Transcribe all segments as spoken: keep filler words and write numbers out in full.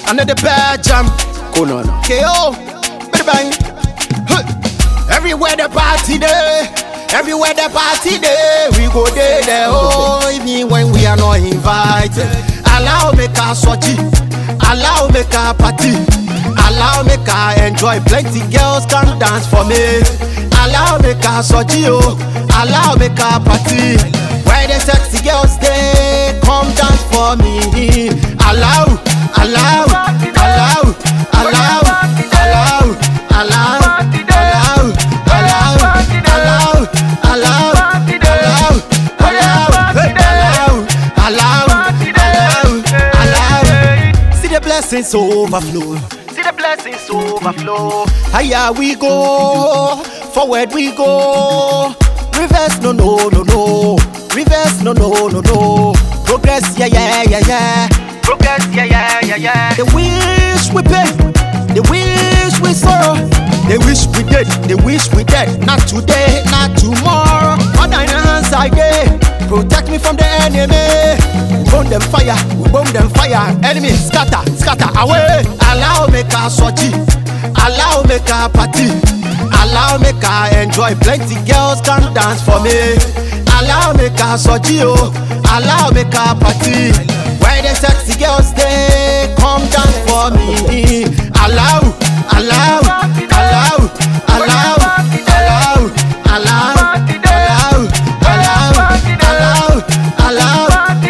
Another bad jam. Go no no. K O. Bang bang. Huh. Everywhere the party day. Everywhere the party day. We go there there. Oh, even when we are not invited. Allow me ka sochi. Allow me ka party. Allow me ka enjoy. Plenty girls can dance for me. Allow me ka sochi oh. Allow me ka party. Where the sexy girls stay, come dance for me. Allow, allow, allow, allow, allow, allow, allow, allow, allow, allow, allow, allow, allow, allow. See the blessings overflow. See the blessings overflow. Higher we go, forward we go. Reverse no no no no. Reverse no no no no. Progress yeah yeah yeah yeah. Progress yeah yeah yeah yeah. They wish we pay. They wish we saw. They wish we did. They wish we dead. Not today, not tomorrow. On thine hands I get. Protect me from the enemy. We burn them fire. We burn them fire. Enemy scatter, scatter away. Allow me ka sochi. Allow me ka party. Allow me ka enjoy. Plenty girls can dance for me. Allow me ka sochi oh. Allow me ka party. Where the sexy girls stay, come dance for me. Allow, allow, allow, allow, allow, allow, allow, allow, allow, allow, allow,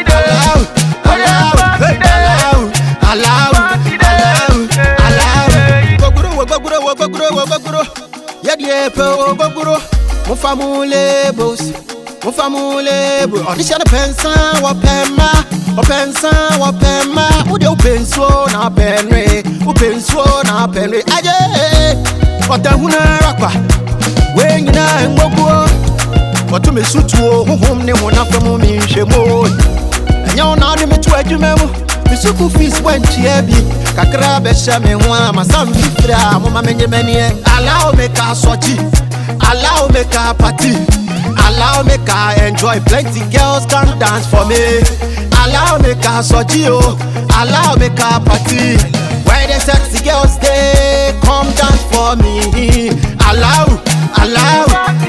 allow, allow, allow. Goguro, goguro, goguro, goguro. Yadie pe goguro. Mo famule boss. Mo famule boss. Audition pensa wa pema. O pensa wa pema. Ude o penso na penre. O penso na penre. Aje. Otahuna rakwa. We nyina ngbogo. Otu me sutu o honhom ne mo na famo mi nhwemo. Enya ona de me to adwuma mu. Me suku fees went here bi. Kakra be hye me ho ama sam fifra mo ma menye manie. Allow me ka sochi. Allow me ka party. Allow me ka enjoy. Plenty girls can dance for me. Allow me ka sochi oh. Allow me ka party. Where the sexy girls stay, come dance for me. Allow, allow,